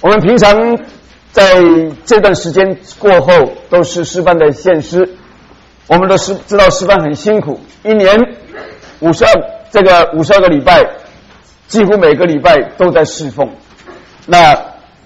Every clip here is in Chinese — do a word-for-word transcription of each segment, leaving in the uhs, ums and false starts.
我们平常在这段时间过后都是诗班的献诗，我们都是知道诗班很辛苦，一年五十二这个五十二个礼拜，几乎每个礼拜都在侍奉。那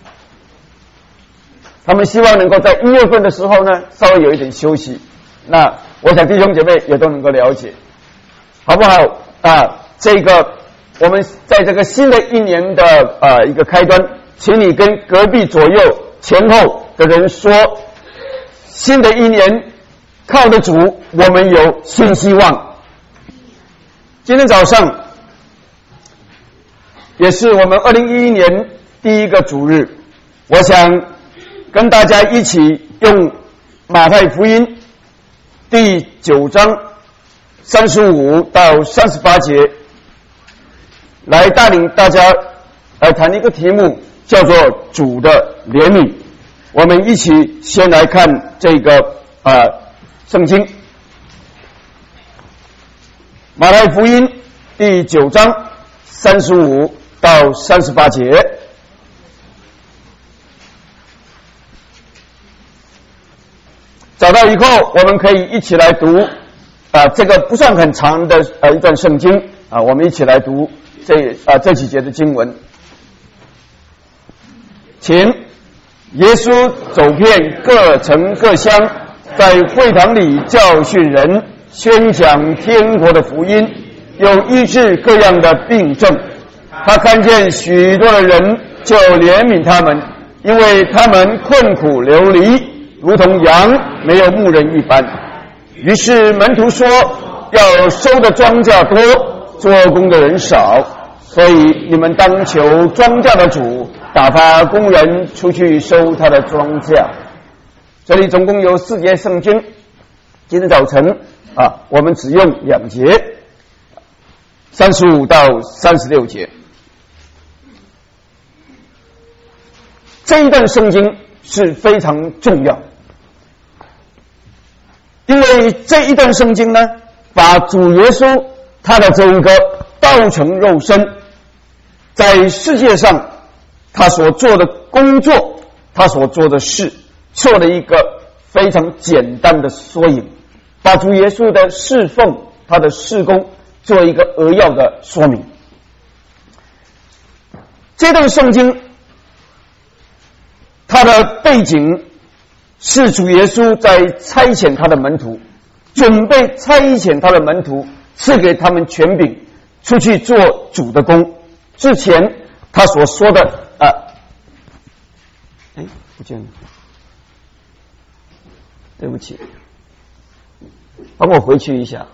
他们希望能够在一月份的时候呢，稍微有一点休息。那我想弟兄姐妹也都能够了解，好不好啊？这个我们在这个新的一年的呃一个开端，请你跟隔壁左右前后的人说，新的一年靠得主，我们有新希望。今天早上也是我们二零一一年第一个主日，我想跟大家一起用马太福音第九章三十五到三十八节来带领大家来谈一个题目，叫做主的怜悯。我们一起先来看这个啊、呃、圣经，马太福音第九章三十五到三十八节。找到以后，我们可以一起来读啊、呃，这个不算很长的呃一段圣经啊、呃，我们一起来读这啊、呃、这几节的经文。请耶稣走遍各城各乡，在会堂里教训人，宣讲天国的福音，有医治各样的病症。他看见许多的人，就怜悯他们，因为他们困苦流离，如同羊没有牧人一般。于是门徒说，要收的庄稼多，做工的人少，所以你们当求庄稼的主打发工人出去收他的庄稼。这里总共有四节圣经，今天早晨啊，我们只用两节，三十五到三十六节。这一段圣经是非常重要，因为这一段圣经呢，把主耶稣他的这一个道成肉身，在世界上他所做的工作，他所做的事，做了一个非常简单的缩影，把主耶稣的侍奉，他的事工做一个扼要的说明。这段圣经他的背景是主耶稣在差遣他的门徒，准备差遣他的门徒，赐给他们权柄，出去做主的工。之前他所说的啊，哎，不见了，对不起，帮我回去一下。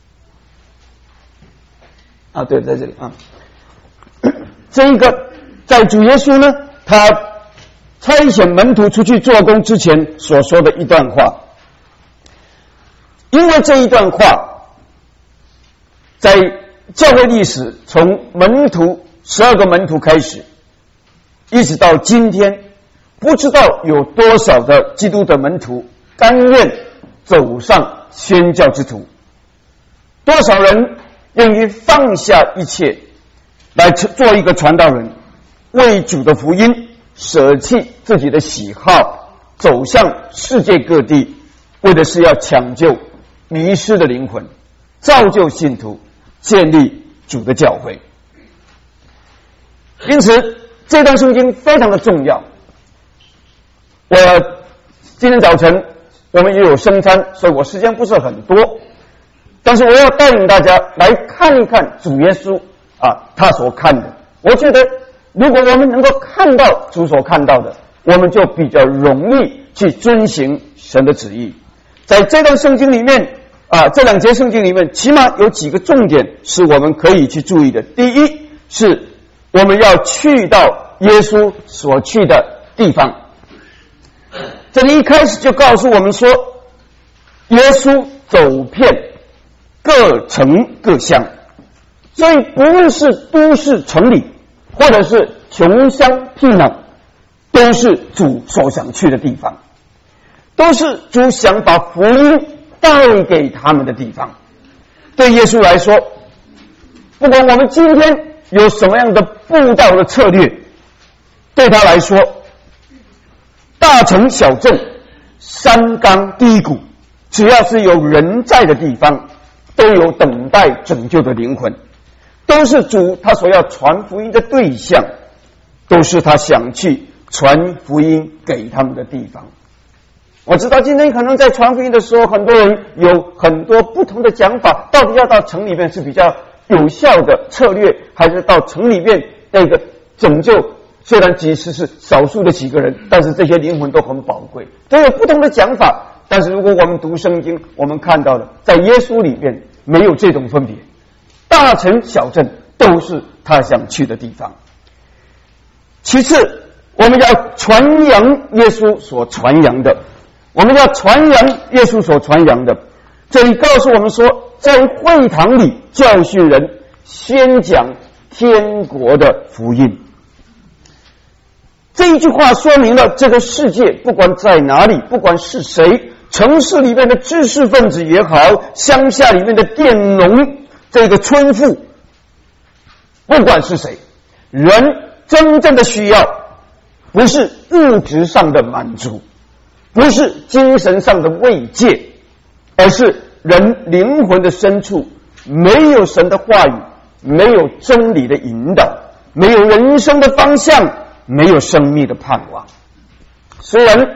啊，对，在这里啊。这一个在主耶稣呢，他差遣门徒出去做工之前所说的一段话，因为这一段话在教会历史从门徒十二个门徒开始，一直到今天，不知道有多少的基督的门徒甘愿走上宣教之途，多少人愿意放下一切来做一个传道人，为主的福音舍弃自己的喜好，走向世界各地，为的是要抢救迷失的灵魂，造就信徒，建立主的教会。因此这段圣经非常的重要。我今天早晨我们也有圣餐，所以我时间不是很多，但是我要带领大家来看一看主耶稣啊，他所看的。我觉得如果我们能够看到主所看到的，我们就比较容易去遵行神的旨意。在这段圣经里面啊，这两节圣经里面，起码有几个重点是我们可以去注意的。第一，是我们要去到耶稣所去的地方。这里一开始就告诉我们说，耶稣走遍各城各乡，所以不论是都市城里，或者是穷乡僻壤，都是主所想去的地方，都是主想把福音带给他们的地方。对耶稣来说，不管我们今天有什么样的布道的策略， 对他来说，大城小镇、山冈低谷，只要是有人在的地方，都有等待拯救的灵魂，都是主他所要传福音的对象，都是他想去传福音给他们的地方。我知道今天可能在传福音的时候，很多人有很多不同的讲法，到底要到城里面是比较有效的策略，还是到城里面那个拯救，虽然即使是少数的几个人，但是这些灵魂都很宝贵，都有不同的讲法。但是如果我们读圣经，我们看到的在耶稣里面没有这种分别，大城小镇都是他想去的地方。其次，我们要传扬耶稣所传扬的，我们要传扬耶稣所传扬的。这里告诉我们说，在会堂里教训人，宣讲天国的福音。这一句话说明了这个世界不管在哪里，不管是谁，城市里面的知识分子也好，乡下里面的佃农，这个村妇，不管是谁，人真正的需要不是物质上的满足，不是精神上的慰藉，而是人灵魂的深处没有神的话语，没有真理的引导，没有人生的方向，没有生命的盼望。虽然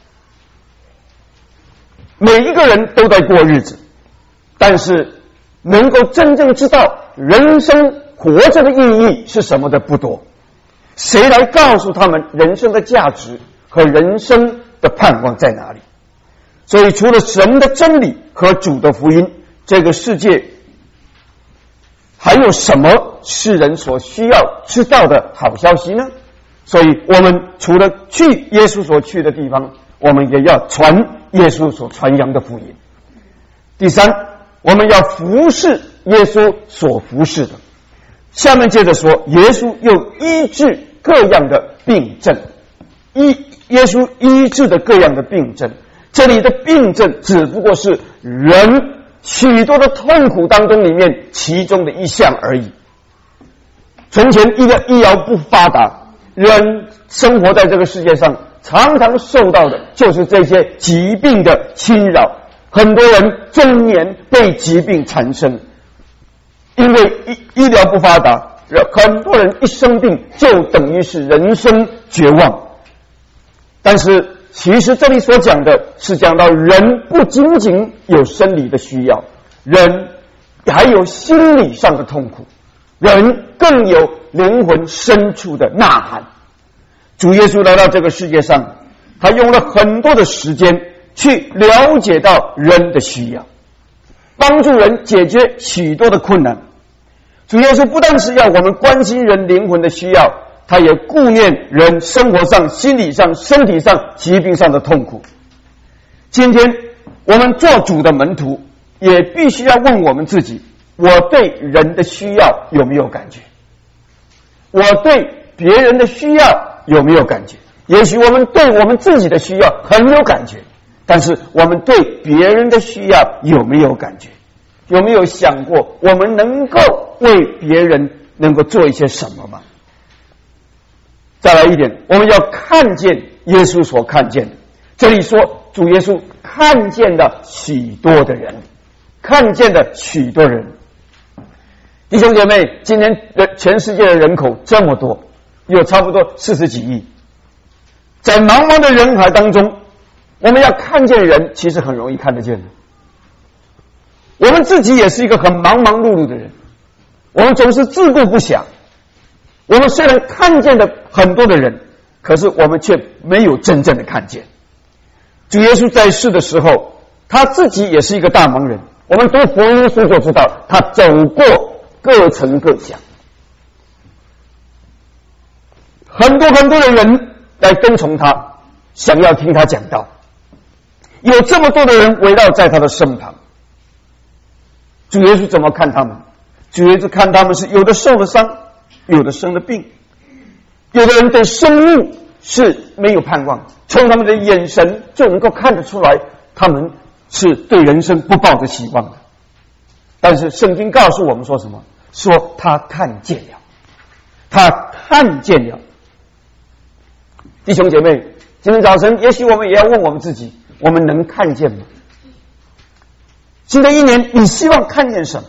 每一个人都在过日子，但是能够真正知道人生活着的意义是什么的不多。谁来告诉他们人生的价值和人生的盼望在哪里？所以除了神的真理和主的福音，这个世界还有什么是人所需要知道的好消息呢？所以我们除了去耶稣所去的地方，我们也要传耶稣所传扬的福音。第三，我们要服侍耶稣所服侍的。下面接着说，耶稣又医治各样的病症，医耶稣医治的各样的病症。这里的病症只不过是人许多的痛苦当中里面其中的一项而已。从前一个医疗不发达，人生活在这个世界上常常受到的就是这些疾病的侵扰，很多人中年被疾病缠身，因为医医疗不发达，很多人一生病就等于是人生绝望。但是其实这里所讲的是讲到人不仅仅有生理的需要，人还有心理上的痛苦，人更有灵魂深处的呐喊。主耶稣来到这个世界上，他用了很多的时间去了解到人的需要，帮助人解决许多的困难。主耶稣不但是要我们关心人灵魂的需要，他也顾念人生活上、心理上、身体上、疾病上的痛苦。今天我们做主的门徒，也必须要问我们自己，我对人的需要有没有感觉？我对别人的需要有没有感觉？也许我们对我们自己的需要很有感觉，但是我们对别人的需要有没有感觉？有没有想过我们能够为别人能够做一些什么吗？再来一点，我们要看见耶稣所看见的。这里说主耶稣看见了许多的人，看见了许多人。弟兄姐妹，今天全世界的人口这么多，有差不多四十几亿，在茫茫的人海当中，我们要看见人其实很容易看得见的。我们自己也是一个很忙忙碌碌的人，我们总是自顾不暇。我们虽然看见了很多的人，可是我们却没有真正的看见。主耶稣在世的时候，他自己也是一个大忙人。我们读福音书就知道，他走过各城各乡，很多很多的人来跟从他，想要听他讲道，有这么多的人围绕在他的身旁。主耶稣怎么看他们？主耶稣看他们是有的受了伤，有的生了病，有的人对生命是没有盼望，从他们的眼神就能够看得出来，他们是对人生不抱着希望的。但是圣经告诉我们说什么？说他看见了，他看见了弟兄姐妹，今天早晨，也许我们也要问我们自己：我们能看见吗？新的一年，你希望看见什么？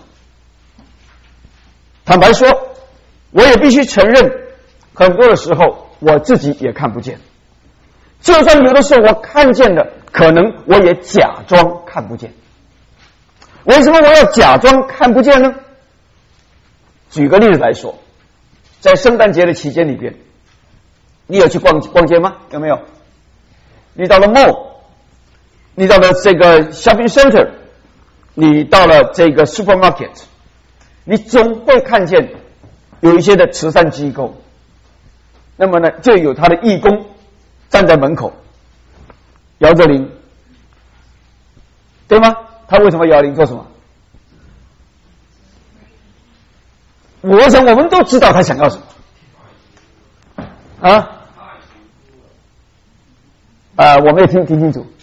坦白说，我也必须承认，很多的时候我自己也看不见。就算有的时候我看见了，可能我也假装看不见。为什么我要假装看不见呢？举个例子来说，在圣诞节的期间里边，你有去逛逛街吗？有没有？你到了 mall， 你到了这个 shopping center， 你到了这个 supermarket， 你总会看见有一些的慈善机构，那么呢，就有他的义工站在门口摇着铃，对吗？他为什么摇铃做什么？我想我们都知道他想要什么啊啊！我没有听听清楚。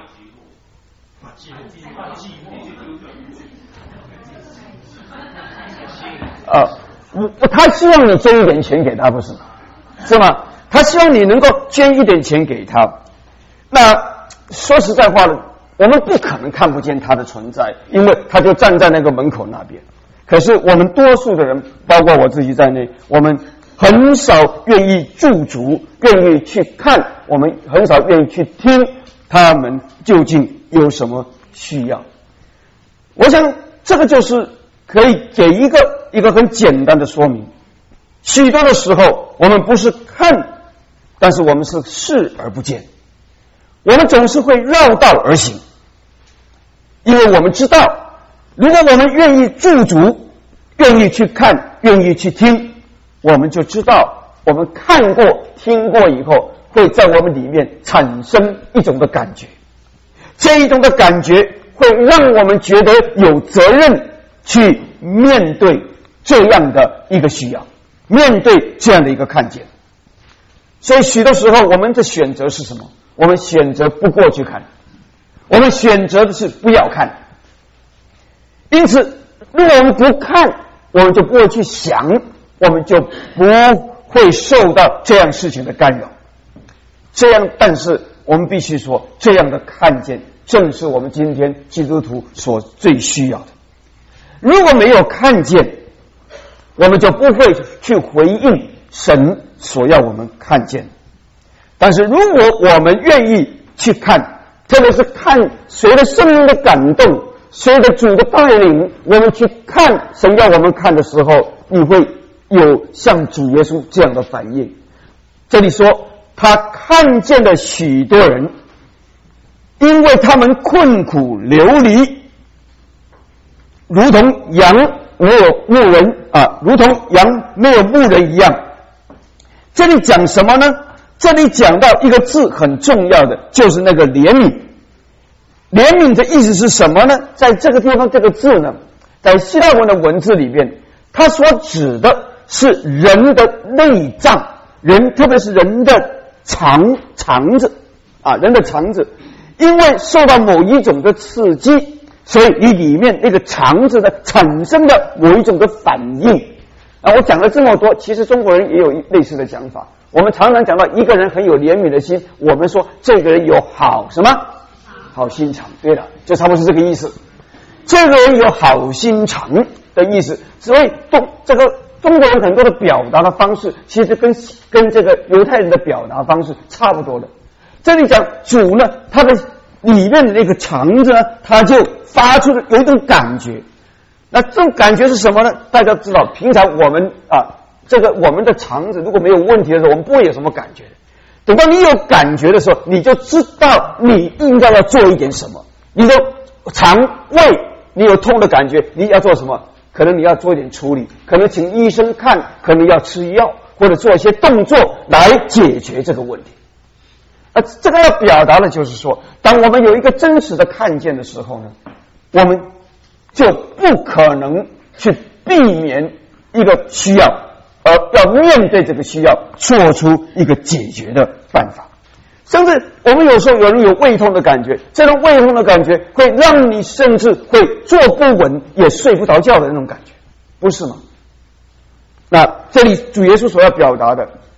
啊，我他希望你捐一点钱给他，不是吗？是吗？他希望你能够捐一点钱给他。那说实在话呢，我们不可能看不见他的存在，因为他就站在那个门口那边。可是我们多数的人，包括我自己在内，我们很少愿意驻足，愿意去看，我们很少愿意去听他们究竟有什么需要。我想这个就是可以给一个一个很简单的说明。许多的时候，我们不是看，但是我们是视而不见。我们总是会绕道而行，因为我们知道，如果我们愿意驻足，愿意去看，愿意去听，我们就知道，我们看过、听过以后，会在我们里面产生一种的感觉。这一种的感觉会让我们觉得有责任去面对这样的一个需要，面对这样的一个看见。所以许多时候我们的选择是什么？我们选择不过去看，我们选择的是不要看。因此如果我们不看，我们就不会去想，我们就不会受到这样事情的干扰。这样，但是我们必须说，这样的看见正是我们今天基督徒所最需要的。如果没有看见，我们就不会去回应神所要我们看见。但是如果我们愿意去看，特别是看随着圣灵的感动，随着主的带领，我们去看神要我们看的时候，你会有像主耶稣这样的反应。这里说他看见了许多人，因为他们困苦流离，如同羊没有牧人啊，如同羊没有牧人一样。这里讲什么呢？这里讲到一个字很重要的，就是那个怜悯。怜悯的意思是什么呢？在这个地方，这个字呢，在希腊文的文字里边，它所指的是人的内脏，人特别是人的肠肠子啊，人的肠子，因为受到某一种的刺激，所以你里面那个肠子的产生了某一种的反应啊。我讲了这么多，其实中国人也有类似的讲法。我们常常讲到一个人很有怜悯的心，我们说这个人有好什么好心肠。对了，就差不多是这个意思。这个人有好心肠的意思，所以中这个中国人很多的表达的方式，其实跟跟这个犹太人的表达方式差不多的。这里讲主呢，他的里面的那个肠子呢，他就发出了有一种感觉。那这种感觉是什么呢？大家知道，平常我们啊，这个我们的肠子如果没有问题的时候，我们不会有什么感觉。等到你有感觉的时候，你就知道你应该要做一点什么。你的肠胃你有痛的感觉，你要做什么？可能你要做一点处理，可能请医生看，可能要吃药，或者做一些动作来解决这个问题。而这个要表达的就是说，当我们有一个真实的看见的时候呢，我们就不可能去避免一个需要，而要面对这个需要，做出一个解决的办法。甚至我们有时候有人有胃痛的感觉，这种胃痛的感觉会让你甚至会坐不稳，也睡不着觉的那种感觉，不是吗？那这里主耶稣所要表达的，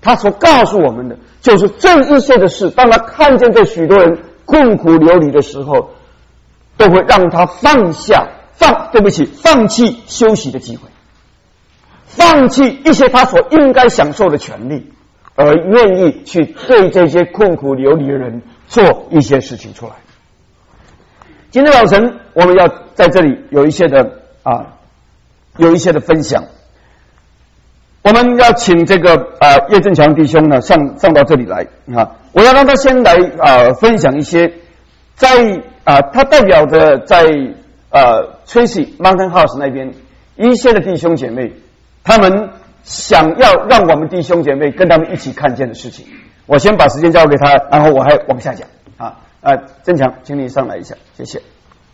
他所告诉我们的，就是这一切的事，当他看见这许多人困苦流离的时候，都会让他放下放对不起放弃休息的机会，放弃一些他所应该享受的权利，而愿意去对这些困苦流离的人做一些事情出来。今天早晨我们要在这里有一些的啊，有一些的分享。我们要请这个啊叶振强弟兄呢上上到这里来啊，我要让他先来啊分享一些在啊他代表的在呃 Tracy Mountain House 那边一些的弟兄姐妹，他们想要让我们弟兄姐妹跟他们一起看见的事情。我先把时间交给他，然后我还往下讲啊啊振强，请你上来一下，谢谢。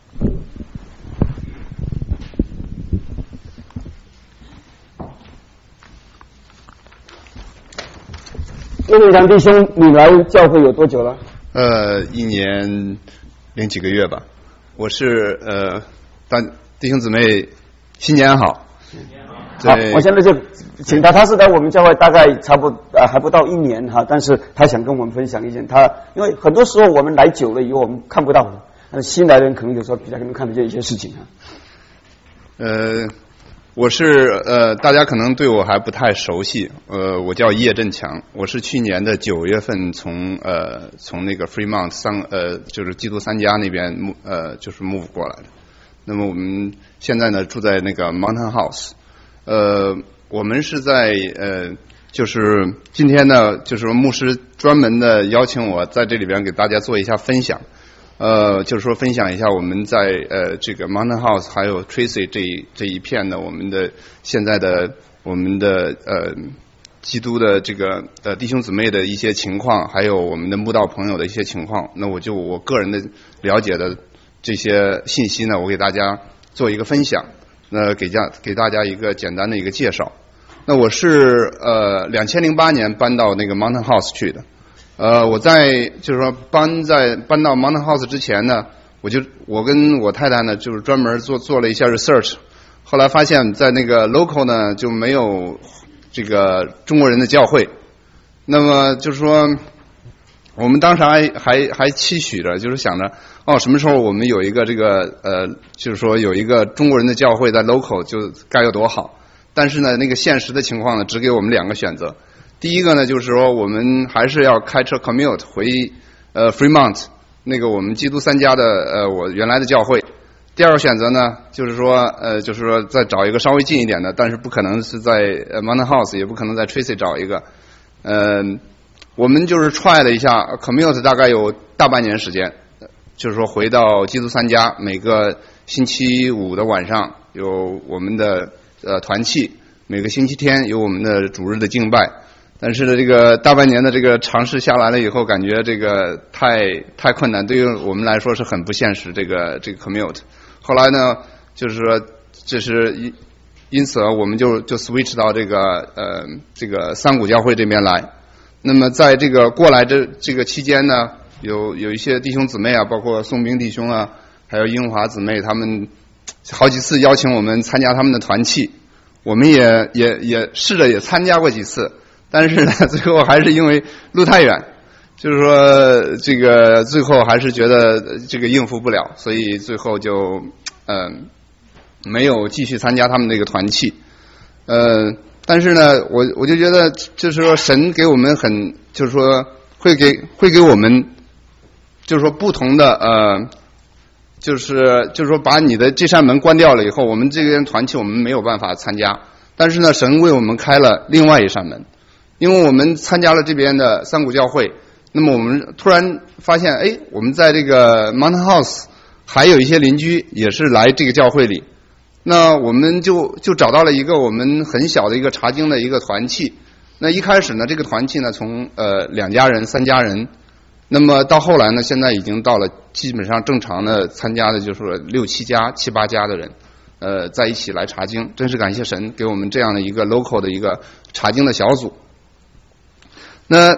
叶振强弟兄，你来教会有多久了？ 呃，一年零几个月吧。我是呃，大弟兄姊妹，新年好。新年好。 好，我现在就请他，他是来我们教会大概差不呃还不到一年哈，但是他想跟我们分享一件他，因为很多时候我们来久了以后我们看不到，但是新来的人可能有时候比较能看得见一些事情啊。 呃。我是呃，大家可能对我还不太熟悉，呃，我叫叶振强，我是去年的九月份从呃从那个 Fremont 三呃就是基督三家那边呃就是 move 过来的。那么我们现在呢住在那个 Mountain House， 呃，我们是在呃就是今天呢就是说牧师专门的邀请我在这里边给大家做一下分享。呃，就是说分享一下我们在呃这个 Mountain House 还有 Tracy 这一这一片的我们的现在的我们的呃基督的这个呃弟兄姊妹的一些情况，还有我们的慕道朋友的一些情况。那我就我个人的了解的这些信息呢，我给大家做一个分享，那给家给大家一个简单的一个介绍。那我是呃两千零八年搬到那个 Mountain House 去的。呃，我在就是说搬在搬到 Mountain House 之前呢，我就我跟我太太呢，就是专门做做了一下 research， 后来发现，在那个 local 呢就没有这个中国人的教会，那么就是说，我们当时还还还期许着，就是想着哦，什么时候我们有一个这个呃，就是说有一个中国人的教会在 local 就该有多好，但是呢，那个现实的情况呢，只给我们两个选择。第一个呢，就是说我们还是要开车 commute 回呃 Fremont 那个我们基督三家的呃我原来的教会。第二个选择呢，就是说呃就是说再找一个稍微近一点的，但是不可能是在呃 Mountain House， 也不可能在 Tracy 找一个。呃，我们就是 try 了一下 commute 大概有大半年时间，就是说回到基督三家，每个星期五的晚上有我们的呃团契，每个星期天有我们的主日的敬拜。但是呢，这个大半年的这个尝试下来了以后，感觉这个太太困难，对于我们来说是很不现实。这个这个 commute， 后来呢，就是说，这是因因此我们就就 switch 到这个呃这个三股教会这边来。那么在这个过来这这个期间呢，有有一些弟兄姊妹啊，包括宋兵弟兄啊，还有英华姊妹，他们好几次邀请我们参加他们的团契，我们也也也试着也参加过几次。但是呢，最后还是因为路太远，就是说这个最后还是觉得这个应付不了，所以最后就嗯、呃、没有继续参加他们那个团契。呃，但是呢，我我就觉得就是说神给我们很就是说会给会给我们就是说不同的呃就是就是说把你的这扇门关掉了以后，我们这个团契我们没有办法参加，但是呢，神为我们开了另外一扇门。因为我们参加了这边的三股教会，那么我们突然发现，哎，我们在这个 Mountain House 还有一些邻居也是来这个教会里，那我们就就找到了一个我们很小的一个查经的一个团契。那一开始呢，这个团契呢从呃两家人、三家人，那么到后来呢，现在已经到了基本上正常的参加的就是六七家、七八家的人，呃，在一起来查经。真是感谢神给我们这样的一个 local 的一个查经的小组。那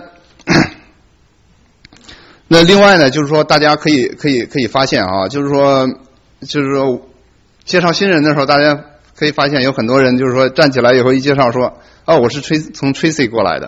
那另外呢，就是说大家可以可以可以发现啊，就是说就是说介绍新人的时候，大家可以发现有很多人就是说站起来以后一介绍说，哦，我是吹从 Tracy 过来的，或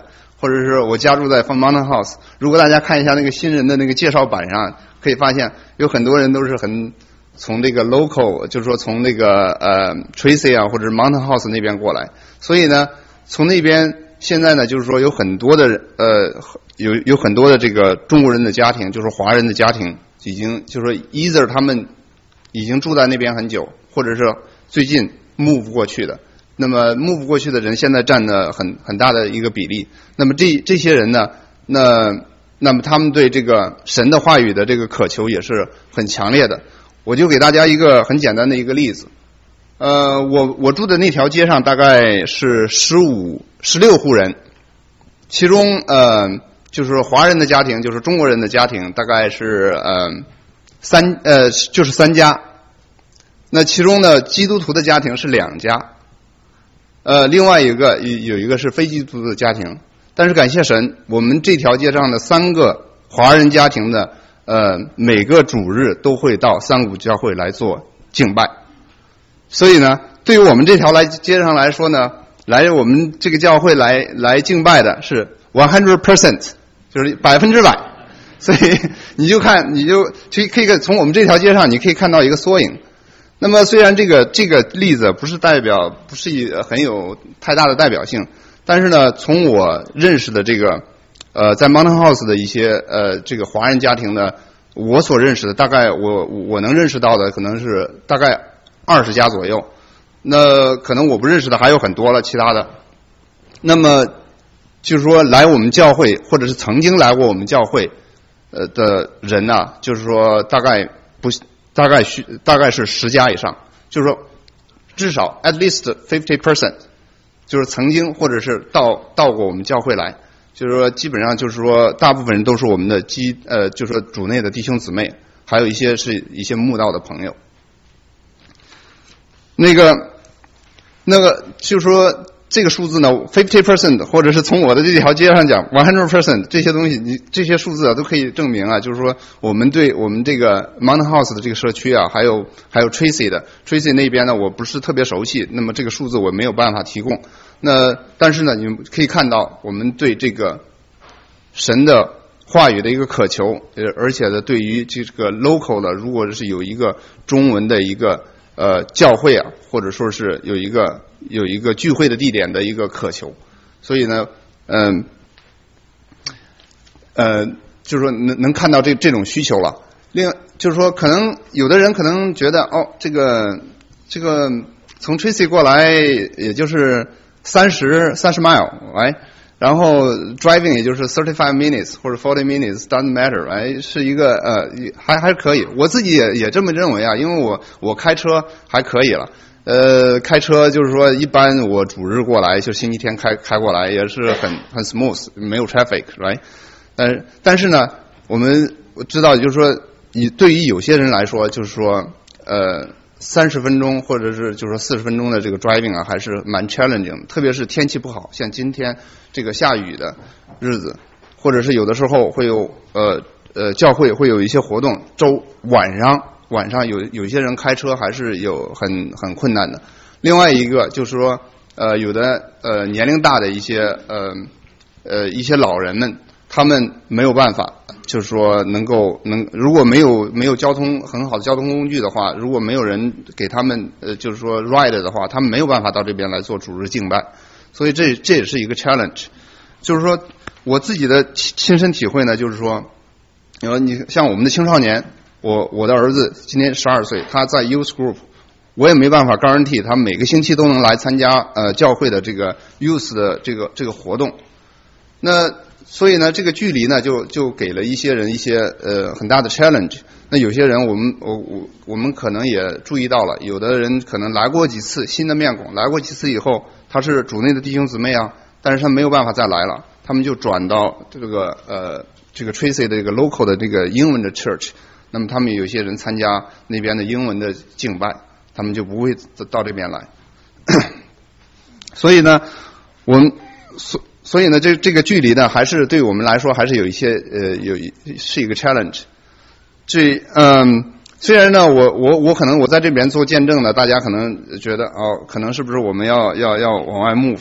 或者是我家住在 Mountain House。如果大家看一下那个新人的那个介绍板上，可以发现有很多人都是很从这个 local， 就是说从那个呃 Tracy 啊或者是 Mountain House 那边过来。所以呢，从那边现在呢，就是说有很多的呃有有很多的这个中国人的家庭，就是华人的家庭，已经就是说 either 他们已经住在那边很久，或者是最近 move 过去的。那么 move 过去的人现在占了很很大的一个比例。那么这这些人呢，那那么他们对这个神的话语的这个渴求也是很强烈的。我就给大家一个很简单的一个例子。呃，我我住的那条街上大概是十五、十六户人，其中呃就是华人的家庭，就是中国人的家庭，大概是呃三呃就是三家。那其中呢，基督徒的家庭是两家。呃，另外一个有一个是非基督徒的家庭，但是感谢神，我们这条街上的三个华人家庭的呃每个主日都会到三股教会来做敬拜，所以呢，对于我们这条来街上来说呢，来我们这个教会来来敬拜的是 one hundred percent， 就是百分之百，所以你就看你就就可以从我们这条街上你可以看到一个缩影。那么虽然这个这个例子不是代表不是很有太大的代表性，但是呢，从我认识的这个呃在 Mountain House 的一些呃这个华人家庭呢，我所认识的大概我我能认识到的可能是大概二十家左右。那可能我不认识的还有很多了其他的。那么就是说来我们教会或者是曾经来过我们教会呃的人呢、啊，就是说大概不。大概需大概是十家以上，就是说至少 at least fifty percent， 就是曾经或者是到到过我们教会来，就是说基本上就是说大部分人都是我们的基呃，就是说主内的弟兄姊妹，还有一些是一些慕道的朋友。那个那个就是说这个数字呢 fifty percent， 或者是从我的这条街上讲 one hundred percent， 这些东西你这些数字啊都可以证明啊，就是说我们对我们这个 Mountain House 的这个社区啊，还有还有 Tracy 的 Tracy 那边呢，我不是特别熟悉，那么这个数字我没有办法提供。那但是呢，你们可以看到我们对这个神的话语的一个渴求，呃，而且呢，对于这个 local 的，如果是有一个中文的一个呃教会啊，或者说是有一个有一个聚会的地点的一个渴求，所以呢，嗯呃, 呃，就是说能能看到这这种需求了。另就是说，可能有的人可能觉得哦，这个这个从 Tracy 过来也就是三十三十 mile， 哎。然后 driving 也就是 thirty-five minutes 或者 forty minutes doesn't matter， 哎，是一个呃还还可以，我自己也也这么认为啊，因为我我开车还可以了，呃，开车就是说一般我主日过来就星期天开开过来也是很很 smooth， 没有 traffic，right？ 但是但是呢，我们知道就是说，你对于有些人来说，就是说呃。三十分钟或者是就是说四十分钟的这个 driving 啊，还是蛮 challenging， 特别是天气不好，像今天这个下雨的日子，或者是有的时候会有呃呃教会会有一些活动，周晚上晚上有有些人开车还是有很很困难的。另外一个就是说呃有的呃年龄大的一些呃呃一些老人们，他们没有办法。就是说能够能如果没有没有交通很好的交通工具的话，如果没有人给他们呃就是说 ride 的话，他们没有办法到这边来做主日敬拜，所以这这也是一个 challenge。就是说我自己的亲身体会呢，就是说，呃你像我们的青少年，我我的儿子今年十二岁，他在 youth group， 我也没办法 guarantee 他每个星期都能来参加呃教会的这个 youth 的这个这个活动。那所以呢，这个距离呢，就就给了一些人一些呃很大的 challenge。那有些人，我们我我我们可能也注意到了，有的人可能来过几次，新的面孔来过几次以后，他是主内的弟兄姊妹啊，但是他没有办法再来了，他们就转到这个呃这个 Tracy 的这个 local 的这个英文的 church。那么他们有些人参加那边的英文的敬拜，他们就不会到这边来。所以呢，我们所。所以呢，这这个距离呢，还是对我们来说还是有一些呃，有是一个 challenge。这嗯，虽然呢，我我我可能我在这边做见证呢，大家可能觉得哦，可能是不是我们要要要往外 move？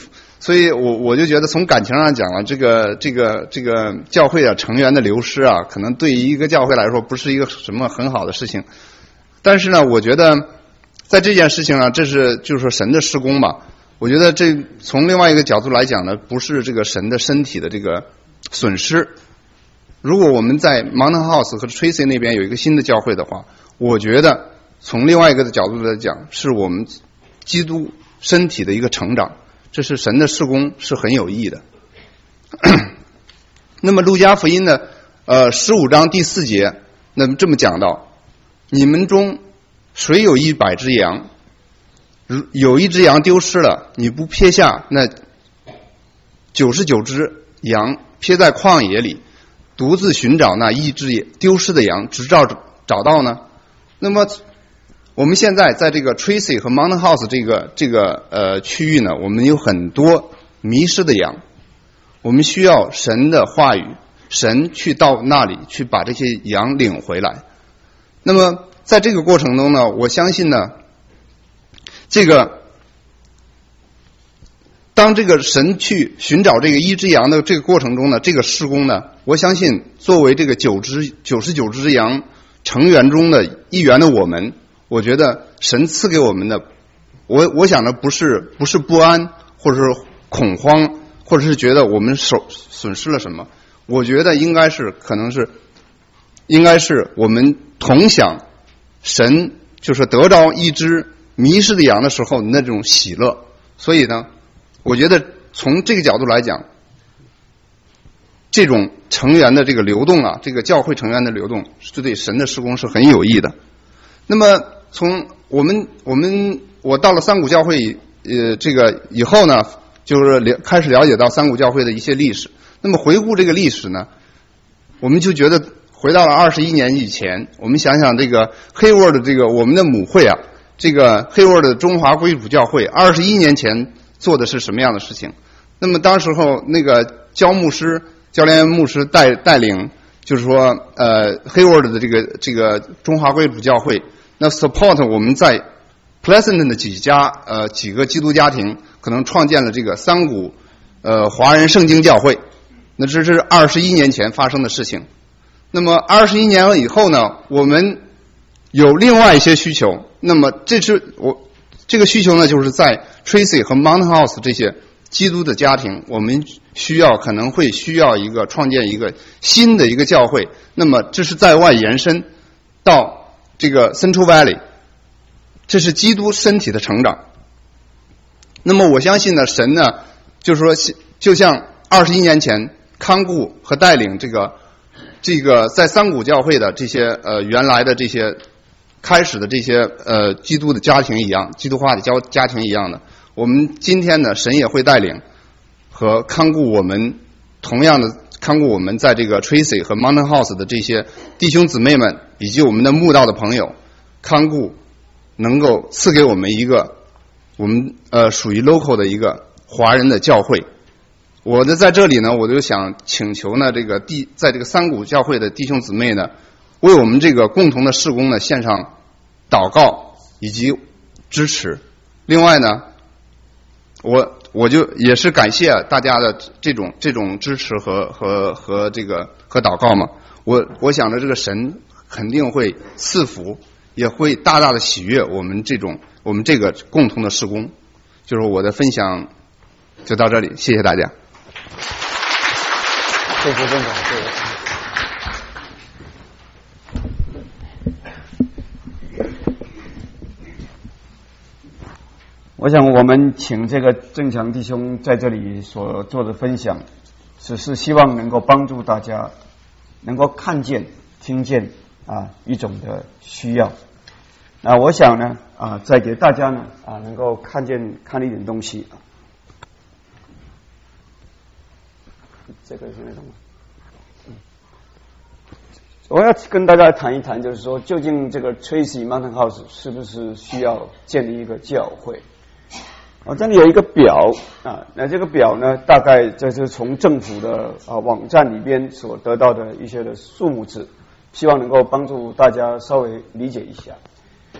所以我我就觉得从感情上讲啊，这个这个这个教会啊成员的流失啊，可能对于一个教会来说不是一个什么很好的事情。但是呢，我觉得在这件事情上，这是就是说神的施工吧。我觉得这从另外一个角度来讲呢，不是这个神的身体的这个损失。如果我们在 Mountain House 和 Tracy 那边有一个新的教会的话，我觉得从另外一个的角度来讲，是我们基督身体的一个成长，这是神的事工，是很有意义的。那么路加福音的呃十五章第四节，那么这么讲到，你们中谁有一百只羊，有一只羊丢失了，你不撇下那九十九只羊撇在旷野里，独自寻找那一只丢失的羊，直到找到呢？那么我们现在在这个 Tracy 和 Mountain House 这个这个呃区域呢，我们有很多迷失的羊，我们需要神的话语，神去到那里去把这些羊领回来。那么在这个过程中呢，我相信呢，这个当这个神去寻找这个一只羊的这个过程中呢，这个事工呢，我相信作为这个九只九十九只羊成员中的一员的我们，我觉得神赐给我们的，我我想的不是不是不安，或者是恐慌，或者是觉得我们手损失了什么，我觉得应该是可能是应该是我们同享神就是得着一只迷失的羊的时候那种喜乐。所以呢，我觉得从这个角度来讲，这种成员的这个流动啊，这个教会成员的流动是对神的事工是很有益的。那么从我们我们我到了三谷教会呃这个以后呢，就是了开始了解到三谷教会的一些历史。那么回顾这个历史呢，我们就觉得回到了二十一年以前，我们想想这个黑沃的这个我们的母会啊，这个黑沃的中华归主教会二十一年前做的是什么样的事情？那么当时候那个焦牧师、焦连牧师带带领，就是说呃黑沃的这个这个中华归主教会，那 support 我们在 Pleasant 的几家呃几个基督家庭，可能创建了这个三谷呃华人圣经教会。那这是二十一年前发生的事情。那么二十一年了以后呢，我们有另外一些需求。那么这是我这个需求呢，就是在 Tracy 和 Mountain House 这些基督的家庭，我们需要可能会需要一个创建一个新的一个教会。那么这是在外延伸到这个 Central Valley， 这是基督身体的成长。那么我相信呢，神呢，就是说就像二十一年前看顾和带领这个这个在三谷教会的这些呃原来的这些开始的这些呃基督的家庭一样，基督化的家家庭一样的，我们今天呢，神也会带领和看顾我们，同样的看顾我们在这个 Tracy 和 Mountain House 的这些弟兄姊妹们，以及我们的慕道的朋友，看顾能够赐给我们一个我们呃属于 local 的一个华人的教会。我的在这里呢，我就想请求呢，这个弟在这个三谷教会的弟兄姊妹呢，为我们这个共同的事工呢献上祷告以及支持。另外呢，我我就也是感谢大家的这种这种支持和和和这个和祷告嘛。我我想着这个神肯定会赐福，也会大大的喜悦我们这种我们这个共同的事工。就是我的分享就到这里，谢谢大家。 谢谢郑长，谢谢。我想我们请这个郑强弟兄在这里所做的分享，只是希望能够帮助大家能够看见、听见啊一种的需要。那我想呢啊，再给大家呢啊能够看见看一点东西。这个是那种，嗯，我要跟大家谈一谈，就是说，究竟这个 Tracy Mountain House 是不是需要建立一个教会？啊，这里有一个表啊，那这个表呢，大概这是从政府的啊网站里边所得到的一些的数目字，希望能够帮助大家稍微理解一下。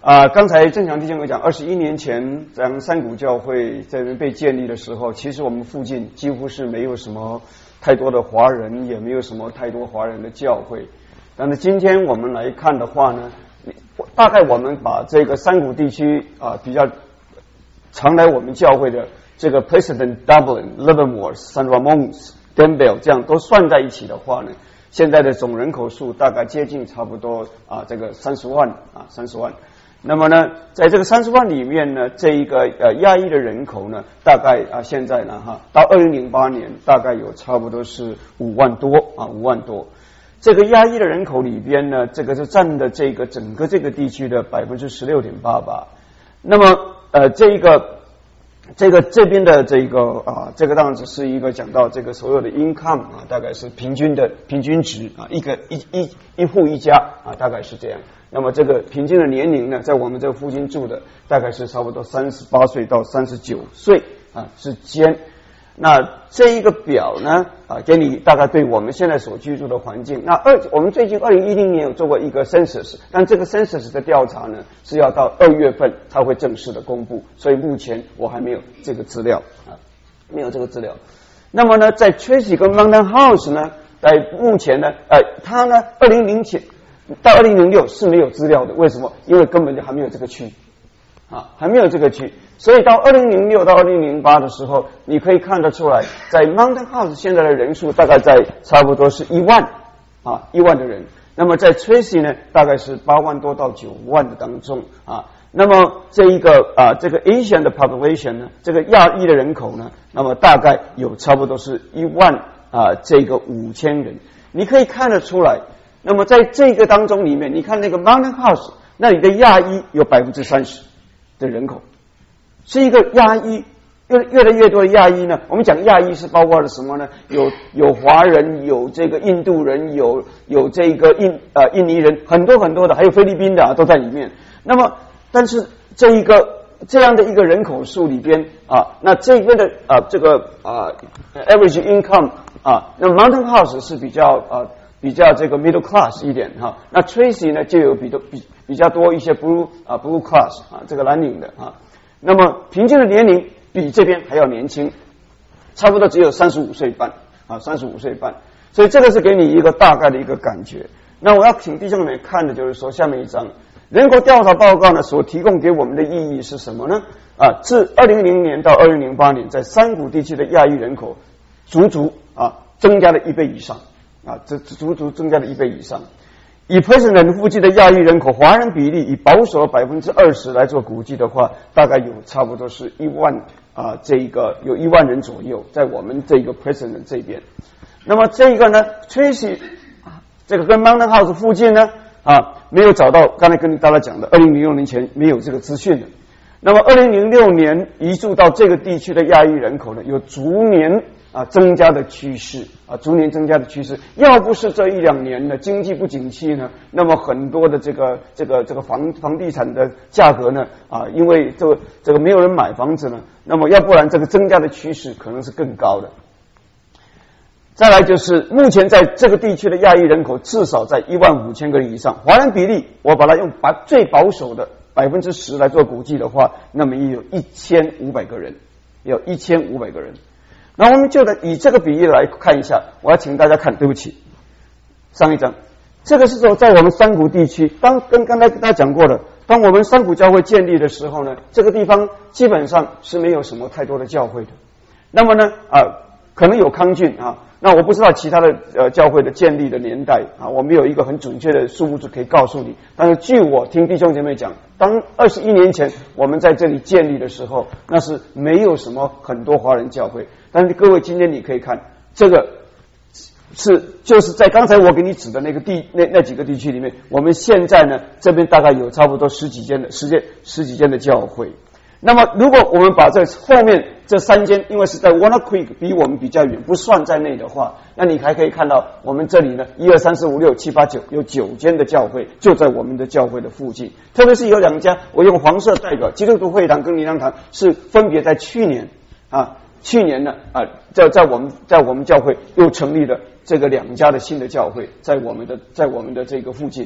啊，刚才郑强弟兄有讲，二十一年前咱三谷教会在这边被建立的时候，其实我们附近几乎是没有什么太多的华人，也没有什么太多华人的教会。但是今天我们来看的话呢，大概我们把这个山谷地区啊比较常来我们教会的这个 President Dublin、Livermore、San Ramon、Denville 这样都算在一起的话呢，现在的总人口数大概接近差不多啊这个三十万啊三十万。那么呢，在这个三十万里面呢，这一个呃亚裔的人口呢，大概啊现在呢哈，到二零零八年大概有差不多是五万多啊五万多。这个亚裔的人口里边呢，这个是占的这个整个这个地区的百分之十六点八八。那么呃这一个这个这边的这个啊这个当然只是一个讲到这个所有的 income 啊，大概是平均的平均值啊，一个一一一户一家啊，大概是这样。那么这个平均的年龄呢，在我们这个附近住的大概是差不多三十八岁到三十九岁啊之间。那这一个表呢啊，给你大概对我们现在所居住的环境。那二我们最近二零一零年有做过一个 census， 但这个 census 的调查呢是要到二月份才会正式的公布，所以目前我还没有这个资料啊，没有这个资料。那么呢，在 Tracy 跟 Mountain House 呢，在目前呢，呃，它呢二零零七到二零零六是没有资料的，为什么？因为根本就还没有这个区啊，还没有这个区。所以到二零零六到二零零八的时候，你可以看得出来，在 Mountain House 现在的人数大概在差不多是一万啊，一万的人。那么在 Tracy 呢，大概是八万多到九万的当中啊。那么这一个啊，这个 Asian 的 population 呢，这个亚裔的人口呢，那么大概有差不多是一万啊，这个五千人。你可以看得出来，那么在这个当中里面，你看那个 Mountain House 那里的亚裔有百分之三十的人口。是一个亚裔，越越来越多的亚裔呢。我们讲亚裔是包括了什么呢？有有华人，有这个印度人，有有这个印呃印尼人，很多很多的，还有菲律宾的啊，都在里面。那么，但是这一个这样的一个人口数里边啊，那这边的啊这个啊 average income 啊，那 Mountain House 是比较啊比较这个 middle class 一点哈、啊。那 Tracy 呢就有比多比比较多一些 blue 啊 blue class 啊这个蓝领的啊。那么平均的年龄比这边还要年轻，差不多只有三十五岁半啊，三十五岁半。所以这个是给你一个大概的一个感觉。那我要请弟兄们看的就是说，下面一张人口调查报告呢，所提供给我们的意义是什么呢？啊，自二零零年到二零零八年，在山谷地区的亚裔人口足足啊增加了一倍以上啊，这足足增加了一倍以上。以 President 附近的亚裔人口华人比例以保守百分之二十来做估计的话，大概有差不多是一万啊，这一个有一万人左右，在我们这个 President 这边。那么这个呢 ，Tracy 这个跟 Mountain House 附近呢啊，没有找到刚才跟大家讲的，二零零六年前没有这个资讯的。那么二零零六年移住到这个地区的亚裔人口呢，有逐年啊增加的趋势啊，逐年增加的趋势。要不是这一两年呢经济不景气呢，那么很多的这个这个这个房房地产的价格呢啊，因为这个这个没有人买房子呢，那么要不然这个增加的趋势可能是更高的。再来就是目前在这个地区的亚裔人口至少在一万五千个人以上，华人比例我把它用把最保守的百分之十来做估计的话，那么也有一千五百个人，有一千五百个人。那我们就以这个比例来看一下，我要请大家看，对不起，上一张，这个是说在我们山谷地区，当跟刚才跟大家讲过的，当我们山谷教会建立的时候呢，这个地方基本上是没有什么太多的教会的。那么呢啊，可能有康俊啊。那我不知道其他的呃教会的建立的年代啊，我没有一个很准确的数目字可以告诉你。但是据我听弟兄姐妹讲，当二十一年前我们在这里建立的时候，那是没有什么很多华人教会。但是各位今天你可以看，这个是就是在刚才我给你指的那个地那那几个地区里面，我们现在呢这边大概有差不多十几间的十间十几间的教会。那么如果我们把这后面这三间，因为是在 Walnut Creek 比我们比较远，不算在内的话，那你还可以看到我们这里呢一二三四五六七八九有九间的教会就在我们的教会的附近，特别是有两家我用黄色代表基督徒会堂跟灵粮堂是分别在去年啊去年呢啊在在我们在我们教会又成立了这个两家的新的教会，在我们的在我们的这个附近。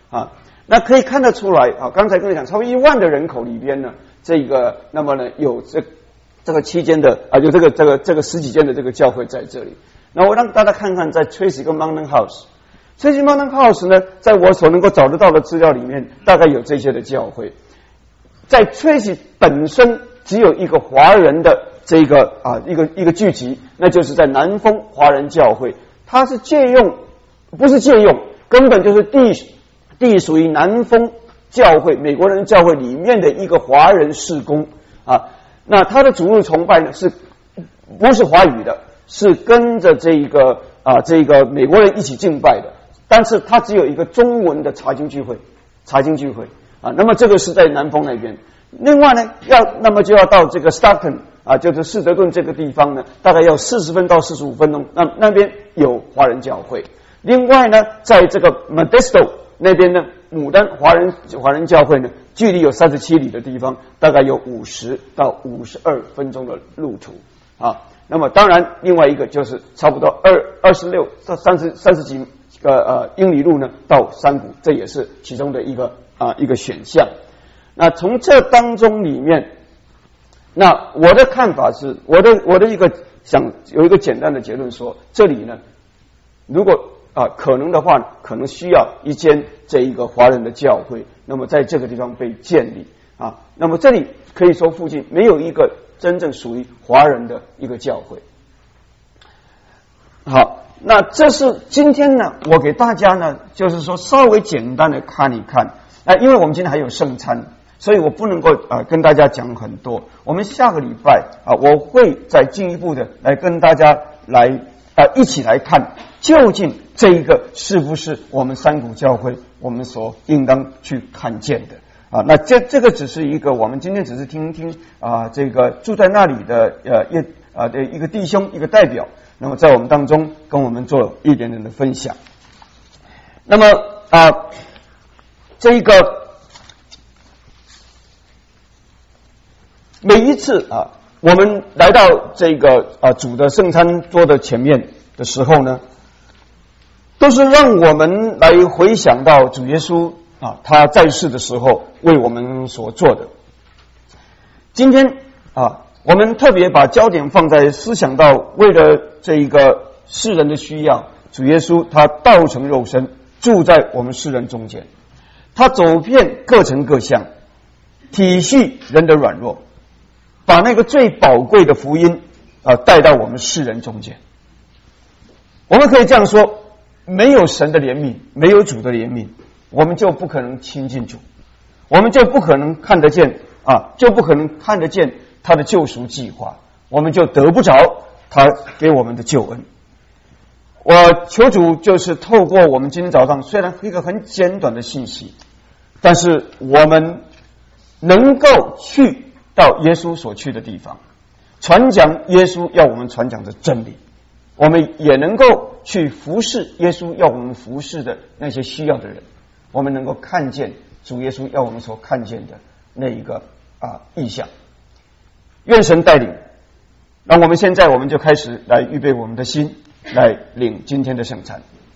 啊。那可以看得出来啊，刚才跟你讲，超过一万的人口里边呢，这个那么呢有这这个期间的啊，有这个这个这个十几间的这个教会在这里。那我让大家看看，在 Tracy 跟 Mountain House。Tracy Mountain House 呢，在我所能够找得到的资料里面，大概有这些的教会。在 Tracy 本身只有一个华人的这个啊一个一个聚集，那就是在南丰华人教会。它是借用，不是借用，根本就是地地属于南丰教会美国人教会里面的一个华人事工啊。那他的主日崇拜呢，是不是华语的？是跟着这个啊这个美国人一起敬拜的。但是它只有一个中文的查经聚会，查经聚会啊。那么这个是在南丰那边。另外呢，要那么就要到这个 Stockton 啊，就是士德顿这个地方呢，大概要四十分到四十五分钟。那那边有华人教会。另外呢，在这个 Modesto 那边呢，牡丹华人华人教会呢，距离有三十七里的地方，大概有五十到五十二分钟的路途啊。那么当然，另外一个就是差不多二二十六到三十三十几。个呃英里路呢到山谷，这也是其中的一个啊、呃、一个选项。那从这当中里面，那我的看法是，我的我的一个想有一个简单的结论说，这里呢，如果啊、呃、可能的话，可能需要一间这一个华人的教会，那么在这个地方被建立啊。那么这里可以说附近没有一个真正属于华人的一个教会。好。那这是今天呢，我给大家呢，就是说稍微简单的看一看，啊，因为我们今天还有圣餐，所以我不能够啊、呃、跟大家讲很多。我们下个礼拜啊，我会再进一步的来跟大家来啊、呃、一起来看，究竟这一个是不是我们山谷教会我们所应当去看见的啊？那这这个只是一个，我们今天只是听一听啊，这个住在那里的呃一啊的一个弟兄一个代表。那么在我们当中跟我们做一点点的分享。那么啊、呃，这一个每一次啊，我们来到这个啊主的圣餐桌的前面的时候呢，都是让我们来回想到主耶稣啊他在世的时候为我们所做的。今天啊。我们特别把焦点放在思想到，为了这一个世人的需要，主耶稣他道成肉身，住在我们世人中间，他走遍各城各乡，体恤人的软弱，把那个最宝贵的福音啊带到我们世人中间。我们可以这样说，没有神的怜悯，没有主的怜悯，我们就不可能亲近主，我们就不可能看得见啊，就不可能看得见他的救赎计划，我们就得不着他给我们的救恩。我求主就是透过我们今天早上虽然一个很简短的信息，但是我们能够去到耶稣所去的地方，传讲耶稣要我们传讲的真理，我们也能够去服侍耶稣要我们服侍的那些需要的人，我们能够看见主耶稣要我们所看见的那一个啊意象。愿神带领，那我们现在我们就开始来预备我们的心，来领今天的圣餐。